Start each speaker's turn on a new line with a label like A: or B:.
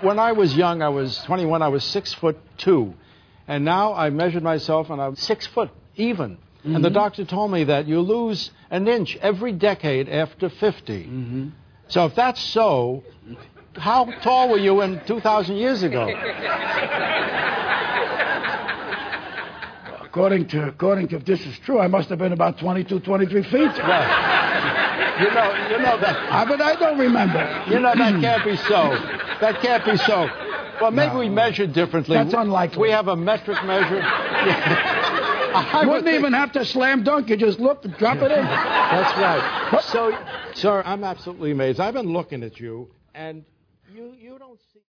A: When I was young, I was 21, I was 6'2". And now I measured myself and I'm 6 foot even. And the doctor told me that you lose an inch every decade after 50. So if that's so, how tall were you in 2,000 years ago?
B: According to if this is true, I must have been about 22, 23 feet.
A: Well, you know that.
B: But I don't remember.
A: You know that can't be so. That can't be so. Well, maybe we measure differently.
B: That's unlikely.
A: We have a metric measure.
B: You wouldn't even have to slam dunk. You just look and drop it in.
A: That's right. So, sir, I'm absolutely amazed. I've been looking at you, and you don't see...